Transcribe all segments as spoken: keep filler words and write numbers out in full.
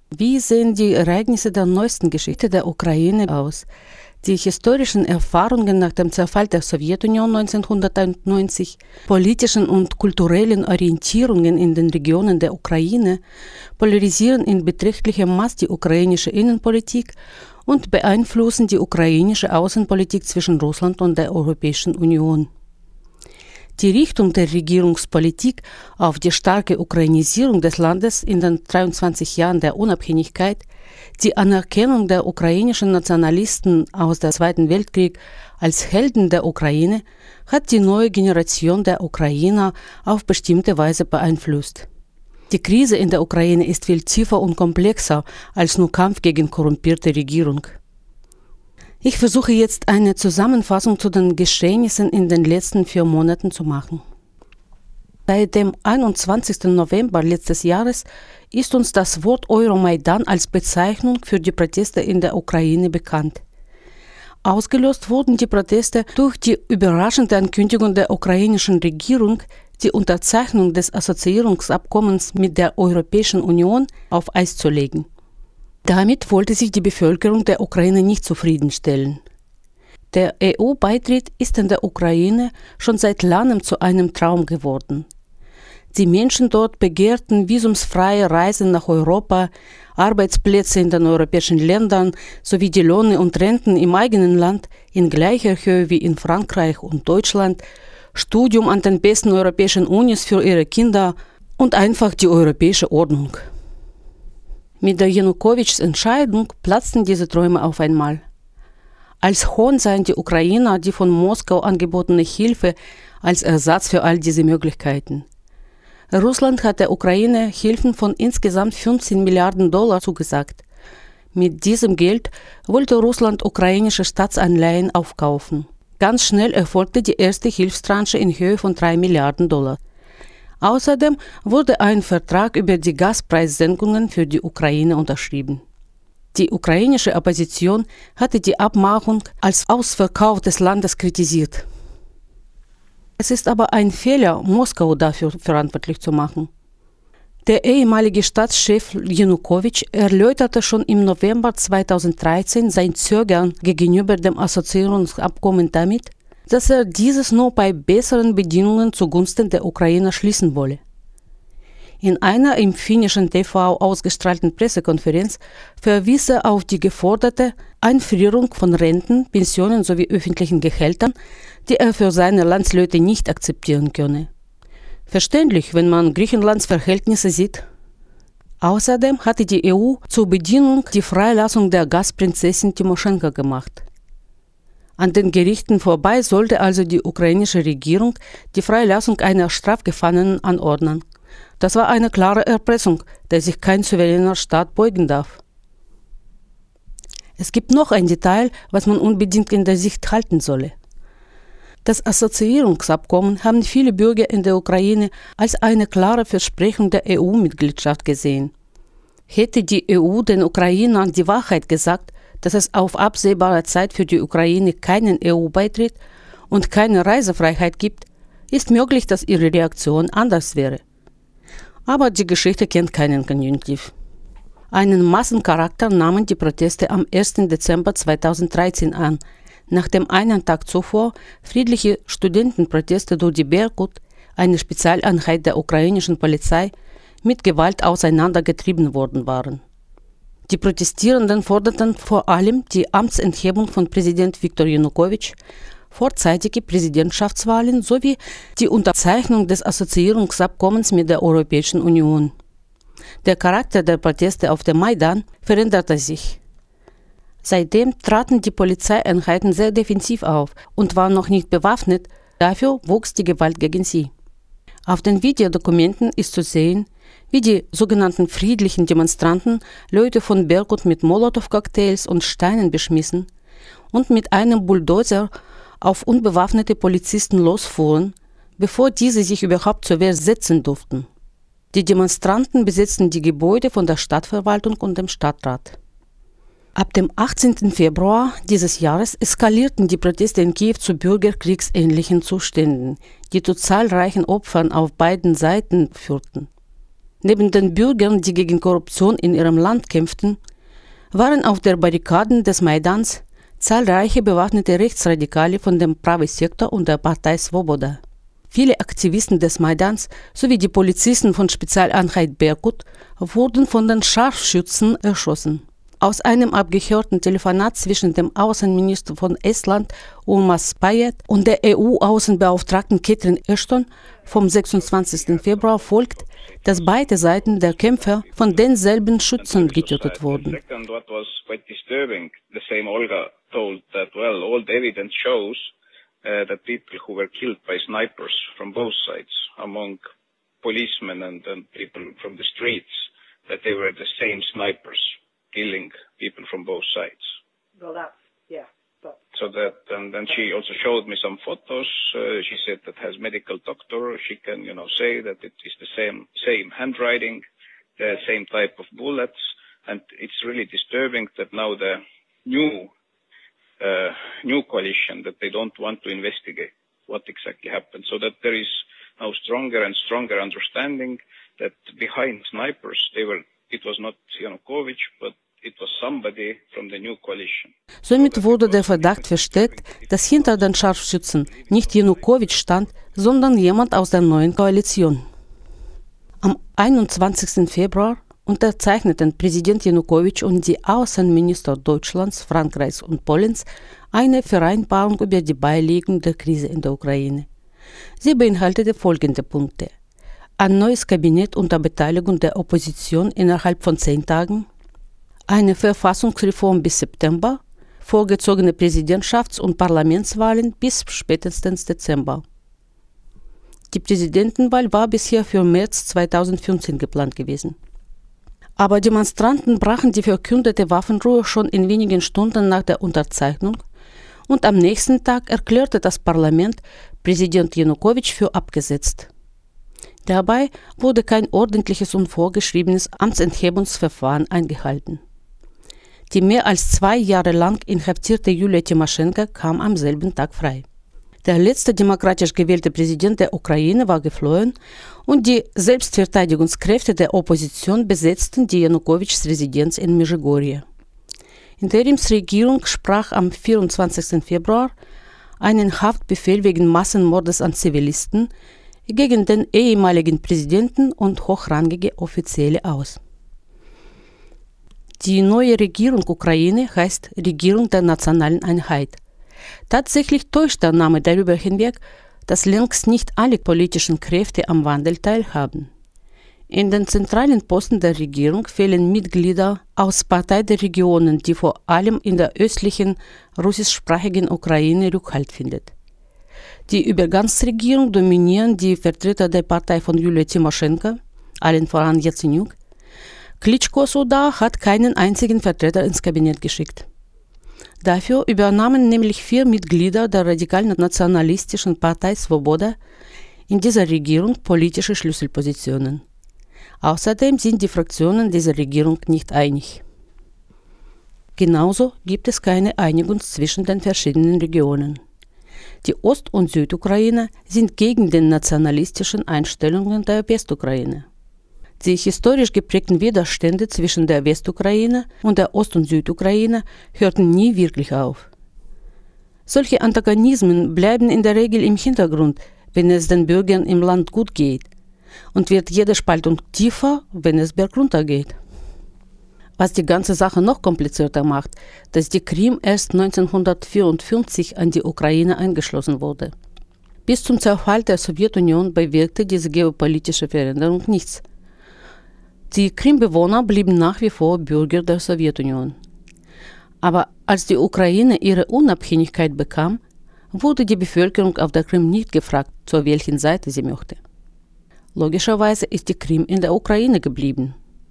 Wie sehen die Ereignisse der neuesten Geschichte der Ukraine aus? Die historischen Erfahrungen nach dem Zerfall der Sowjetunion neunzehnhundertneunzig, politischen und kulturellen Orientierungen in den Regionen der Ukraine polarisieren in beträchtlichem Maß die ukrainische Innenpolitik und beeinflussen die ukrainische Außenpolitik zwischen Russland und der Europäischen Union. Die Richtung der Regierungspolitik auf die starke Ukrainisierung des Landes in den dreiundzwanzig Jahren der Unabhängigkeit, die Anerkennung der ukrainischen Nationalisten aus dem Zweiten Weltkrieg als Helden der Ukraine hat die neue Generation der Ukrainer auf bestimmte Weise beeinflusst. Die Krise in der Ukraine ist viel tiefer und komplexer als nur Kampf gegen korrumpierte Regierung. Ich versuche jetzt eine Zusammenfassung zu den Geschehnissen in den letzten vier Monaten zu machen. Seit dem einundzwanzigsten November letztes Jahres ist uns das Wort Euromaidan als Bezeichnung für die Proteste in der Ukraine bekannt. Ausgelöst wurden die Proteste durch die überraschende Ankündigung der ukrainischen Regierung, die Unterzeichnung des Assoziierungsabkommens mit der Europäischen Union auf Eis zu legen. Damit wollte sich die Bevölkerung der Ukraine nicht zufriedenstellen. Der E U-Beitritt ist in der Ukraine schon seit langem zu einem Traum geworden. Die Menschen dort begehrten visumsfreie Reisen nach Europa, Arbeitsplätze in den europäischen Ländern sowie die Löhne und Renten im eigenen Land in gleicher Höhe wie in Frankreich und Deutschland, Studium an den besten europäischen Unis für ihre Kinder und einfach die europäische Ordnung. Mit der Janukowitschs Entscheidung platzten diese Träume auf einmal. Als Hohn seien die Ukrainer die von Moskau angebotene Hilfe als Ersatz für all diese Möglichkeiten. Russland hat der Ukraine Hilfen von insgesamt fünfzehn Milliarden Dollar zugesagt. Mit diesem Geld wollte Russland ukrainische Staatsanleihen aufkaufen. Ganz schnell erfolgte die erste Hilfstranche in Höhe von drei Milliarden Dollar. Außerdem wurde ein Vertrag über die Gaspreissenkungen für die Ukraine unterschrieben. Die ukrainische Opposition hatte die Abmachung als Ausverkauf des Landes kritisiert. Es ist aber ein Fehler, Moskau dafür verantwortlich zu machen. Der ehemalige Staatschef Janukowitsch erläuterte schon im November zweitausenddreizehn sein Zögern gegenüber dem Assoziierungsabkommen damit, dass er dieses nur bei besseren Bedingungen zugunsten der Ukrainer schließen wolle. In einer im finnischen T V ausgestrahlten Pressekonferenz verwies er auf die geforderte Einfrierung von Renten, Pensionen sowie öffentlichen Gehältern, die er für seine Landsleute nicht akzeptieren könne. Verständlich, wenn man Griechenlands Verhältnisse sieht. Außerdem hatte die E U zur Bedienung die Freilassung der Gasprinzessin Timoschenko gemacht. An den Gerichten vorbei sollte also die ukrainische Regierung die Freilassung einer Strafgefangenen anordnen. Das war eine klare Erpressung, der sich kein souveräner Staat beugen darf. Es gibt noch ein Detail, was man unbedingt in der Sicht halten solle. Das Assoziierungsabkommen haben viele Bürger in der Ukraine als eine klare Versprechung der E U-Mitgliedschaft gesehen. Hätte die E U den Ukrainern die Wahrheit gesagt, dass es auf absehbare Zeit für die Ukraine keinen E U-Beitritt und keine Reisefreiheit gibt, ist möglich, dass ihre Reaktion anders wäre. Aber die Geschichte kennt keinen Konjunktiv. Einen Massencharakter nahmen die Proteste am ersten Dezember zweitausenddreizehn an, nachdem einen Tag zuvor friedliche Studentenproteste durch die Berkut, eine Spezialeinheit der ukrainischen Polizei, mit Gewalt auseinandergetrieben worden waren. Die Protestierenden forderten vor allem die Amtsenthebung von Präsident Viktor Janukowitsch, vorzeitige Präsidentschaftswahlen sowie die Unterzeichnung des Assoziierungsabkommens mit der Europäischen Union. Der Charakter der Proteste auf dem Maidan veränderte sich. Seitdem traten die Polizeieinheiten sehr defensiv auf und waren noch nicht bewaffnet, dafür wuchs die Gewalt gegen sie. Auf den Videodokumenten ist zu sehen, wie die sogenannten friedlichen Demonstranten Leute von Berkut mit Molotow-Cocktails und Steinen beschmissen und mit einem Bulldozer auf unbewaffnete Polizisten losfuhren, bevor diese sich überhaupt zur Wehr setzen durften. Die Demonstranten besetzten die Gebäude von der Stadtverwaltung und dem Stadtrat. Ab dem achtzehnten Februar dieses Jahres eskalierten die Proteste in Kiew zu bürgerkriegsähnlichen Zuständen, die zu zahlreichen Opfern auf beiden Seiten führten. Neben den Bürgern, die gegen Korruption in ihrem Land kämpften, waren auf der Barrikaden des Maidans zahlreiche bewaffnete Rechtsradikale von dem Pravy-Sektor und der Partei Svoboda. Viele Aktivisten des Maidans sowie die Polizisten von Spezialeinheit Berkut wurden von den Scharfschützen erschossen. Aus einem abgehörten Telefonat zwischen dem Außenminister von Estland, Urmas Paet, und der E U-Außenbeauftragten Catherine Ashton vom sechsundzwanzigsten Februar folgt, dass beide Seiten der Kämpfer von denselben Schützen getötet wurden. Uh, that people who were killed by snipers from both sides, among policemen and, and people from the streets, that they were the same snipers killing people from both sides. Well, that's, yeah. But... So that, and then she also showed me some photos. Uh, she said that has medical doctor. She can, you know, say that it is the same, same handwriting, the same type of bullets. And it's really disturbing that now the new Uh, new coalition, that they don't want to investigate what exactly happened, so that there is now stronger and stronger understanding that behind snipers, they were, it was not Yanukovych, but it was somebody from the new coalition. Somit wurde der Verdacht verstärkt, dass hinter den Scharfschützen nicht Janukowitsch stand, sondern jemand aus der neuen Koalition. Am einundzwanzigsten Februar unterzeichneten Präsident Janukowitsch und die Außenminister Deutschlands, Frankreichs und Polens eine Vereinbarung über die Beilegung der Krise in der Ukraine. Sie beinhaltete folgende Punkte: ein neues Kabinett unter Beteiligung der Opposition innerhalb von zehn Tagen, eine Verfassungsreform bis September, vorgezogene Präsidentschafts- und Parlamentswahlen bis spätestens Dezember. Die Präsidentenwahl war bisher für März zweitausendfünfzehn geplant gewesen. Aber Demonstranten brachen die verkündete Waffenruhe schon in wenigen Stunden nach der Unterzeichnung und am nächsten Tag erklärte das Parlament Präsident Janukowitsch für abgesetzt. Dabei wurde kein ordentliches und vorgeschriebenes Amtsenthebungsverfahren eingehalten. Die mehr als zwei Jahre lang inhaftierte Julia Timoschenko kam am selben Tag frei. Der letzte demokratisch gewählte Präsident der Ukraine war geflohen und die Selbstverteidigungskräfte der Opposition besetzten die Janukowitschs Residenz in Medjugorje. Interimsregierung sprach am vierundzwanzigsten Februar einen Haftbefehl wegen Massenmordes an Zivilisten gegen den ehemaligen Präsidenten und hochrangige Offizielle aus. Die neue Regierung Ukraine heißt Regierung der nationalen Einheit. Tatsächlich täuscht der Name darüber hinweg, dass längst nicht alle politischen Kräfte am Wandel teilhaben. In den zentralen Posten der Regierung fehlen Mitglieder aus Partei der Regionen, die vor allem in der östlichen russischsprachigen Ukraine Rückhalt findet. Die Übergangsregierung dominieren die Vertreter der Partei von Julia Timoschenko, allen voran Jazenjuk. Klitschko Soda hat keinen einzigen Vertreter ins Kabinett geschickt. Dafür übernahmen nämlich vier Mitglieder der radikalen nationalistischen Partei Svoboda in dieser Regierung politische Schlüsselpositionen. Außerdem sind die Fraktionen dieser Regierung nicht einig. Genauso gibt es keine Einigung zwischen den verschiedenen Regionen. Die Ost- und Südukraine sind gegen die nationalistischen Einstellungen der Westukraine. Die historisch geprägten Widerstände zwischen der Westukraine und der Ost- und Südukraine hörten nie wirklich auf. Solche Antagonismen bleiben in der Regel im Hintergrund, wenn es den Bürgern im Land gut geht, und wird jede Spaltung tiefer, wenn es bergunter geht. Was die ganze Sache noch komplizierter macht, dass die Krim erst neunzehnhundertvierundfünfzig an die Ukraine eingeschlossen wurde. Bis zum Zerfall der Sowjetunion bewirkte diese geopolitische Veränderung nichts. Die Krimbewohner blieben nach wie vor Bürger der Sowjetunion. Aber als die Ukraine ihre Unabhängigkeit bekam, wurde die Bevölkerung auf der Krim nicht gefragt, zu welchen Seite sie möchte. Logischerweise ist die Krim in der Ukraine geblieben.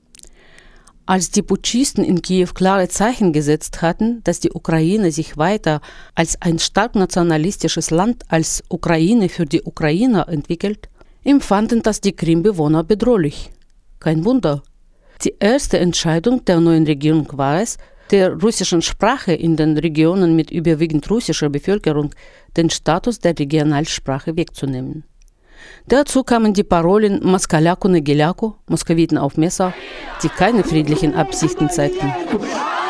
Als die Putschisten in Kiew klare Zeichen gesetzt hatten, dass die Ukraine sich weiter als ein stark nationalistisches Land als Ukraine für die Ukrainer entwickelt, empfanden das die Krimbewohner bedrohlich. Kein Wunder. Die erste Entscheidung der neuen Regierung war es, der russischen Sprache in den Regionen mit überwiegend russischer Bevölkerung den Status der Regionalsprache wegzunehmen. Dazu kamen die Parolen Moskalaku Negelaku, Moskowiten auf Messer, die keine friedlichen Absichten zeigten.